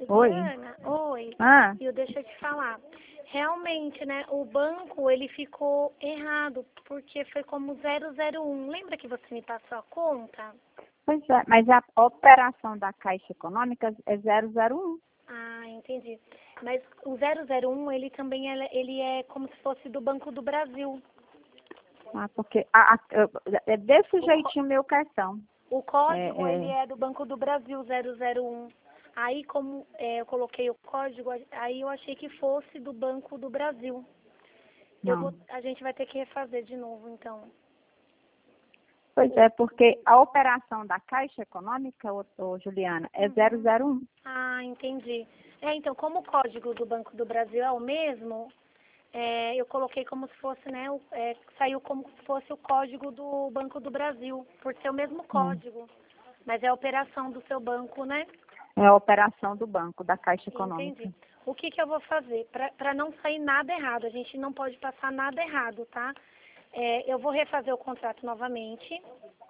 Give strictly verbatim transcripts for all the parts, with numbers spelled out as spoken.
Oi. Juliana, oi. Ah, E eu deixa eu te falar. Realmente, né, o banco, ele ficou errado, porque foi como zero zero um. Lembra que você me passou a conta? pois é, mas a operação da Caixa Econômica é zero zero um. Ah, entendi. Mas o zero zero um, ele também é, ele é como se fosse do Banco do Brasil. Ah, porque a, a- eu- é desse O, có- jeitinho meu cartão. o É, código, ele é, é do Banco do Brasil, zero zero um. Aí, como é, eu coloquei o código, aí eu achei que fosse do Banco do Brasil. Eu não. vou, a gente vai ter que refazer de novo, então. Pois é, porque a operação da Caixa Econômica, ô, ô, Juliana, é zero Uhum. zero um. Ah, entendi. É, então, como o código do Banco do Brasil é o mesmo, é, eu coloquei como se fosse, né, o- é, saiu como se fosse o código do Banco do Brasil, por ser o mesmo Hum. código. Mas é a operação do seu banco, né? É a operação do banco, da Caixa Econômica. Entendi. O que, que eu vou fazer? Para não sair nada errado, a gente não pode passar nada errado, tá? É, eu vou refazer o contrato novamente.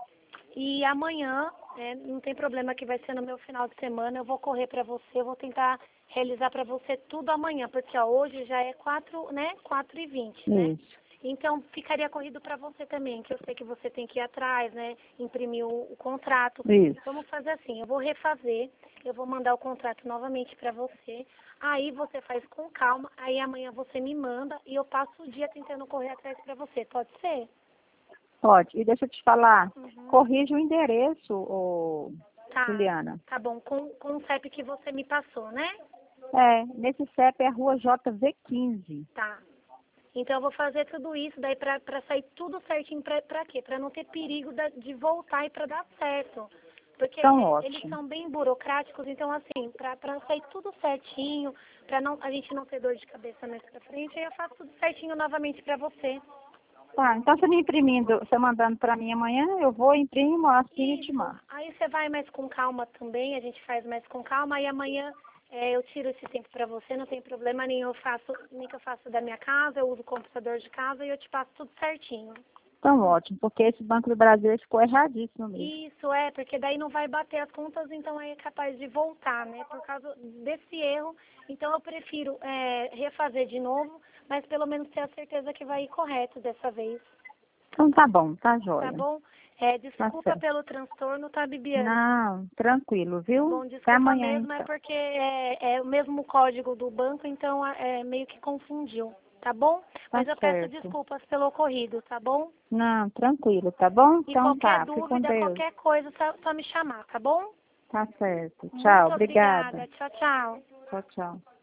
E amanhã, né, não tem problema que vai ser no meu final de semana, eu vou correr para você, eu vou tentar realizar para você tudo amanhã, porque ó, hoje já é quatro, né, quatro e vinte, né? Isso. Então ficaria corrido para você também, que eu sei que você tem que ir atrás, né, imprimir o, o contrato. Isso. Vamos fazer assim, eu vou refazer, eu vou mandar o contrato novamente para você, aí você faz com calma, aí amanhã você me manda e eu passo o dia tentando correr atrás para você, pode ser? Pode. E deixa eu te falar, Uhum. corrija o endereço, ô, Tá, Juliana. tá bom, com, com o C E P que você me passou, né? É, nesse C E P é a rua J V quinze. Tá. Então eu vou fazer tudo isso daí pra, pra sair tudo certinho, pra, pra quê? Pra não ter perigo da- de voltar e pra dar certo. Porque Então, é, eles ótimo. são bem burocráticos, então assim, pra, pra sair tudo certinho, pra não, a gente não ter dor de cabeça mais pra frente, aí eu faço tudo certinho novamente pra você. Tá, então você me imprimindo, você mandando para mim amanhã, eu vou, imprimo, assino e te Isso. mando. Aí você vai mais com calma também, a gente faz mais com calma, aí amanhã é, eu tiro esse tempo pra você, não tem problema nenhum, eu faço, nem que eu faço da minha casa, eu uso o computador de casa e eu te passo tudo certinho. Então, ótimo, porque esse Banco do Brasil ficou erradíssimo mesmo. Isso é, porque daí não vai bater as contas, então aí é capaz de voltar, né? Por causa desse erro. Então eu prefiro é, refazer de novo, mas pelo menos ter a certeza que vai ir correto dessa vez. Então tá bom, tá Tá joia. bom? É, Tá desculpa certo. pelo transtorno, tá, Bibiana? Não, tranquilo, viu? Bom, Até desculpa amanhã mesmo, é então. porque é, é o mesmo código do banco, então é, meio que confundiu, tá bom? Tá Mas eu peço certo. desculpas pelo ocorrido, tá bom? Não, tranquilo, tá bom? E Então qualquer tá, fique com dúvida, Deus. qualquer coisa, só, só me chamar, tá bom? Tá certo. Tchau, Muito obrigada. obrigada. Tchau, tchau. Tchau, tchau.